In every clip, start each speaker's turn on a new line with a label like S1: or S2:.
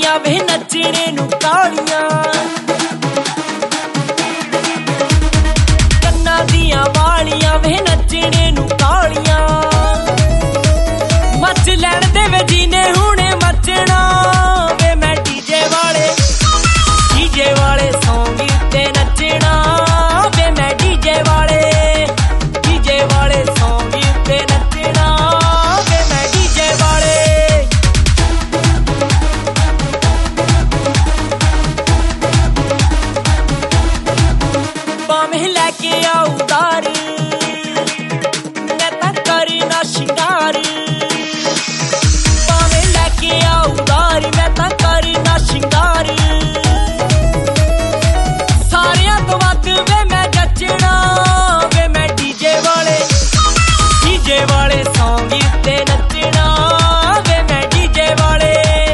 S1: वालियां वे नचने नू तालियां, कन्ना दियां वालियां वे नचने नू तालियां। मच लैण दे वे जीने हुणे मचना वे, मैं डीजे वाले सॉन्ग ते नचना वे, मैं डीजे वाले सॉन्ग ते नचना वे, मैं डीजे वाले। बामें लैके आओ उधार, मैं तां करना शिंगार, बामें लैके आओ उधार, मैं तां करना शिंगार। सारियां तो वध वे मैं जचना वे, मैं डीजे वाले सॉन्ग ते नचना वे, मैं डीजे वाले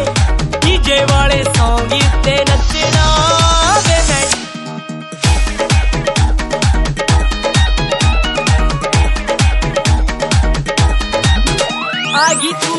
S1: सॉन्ग ते नचना वे, मैं। आगी तू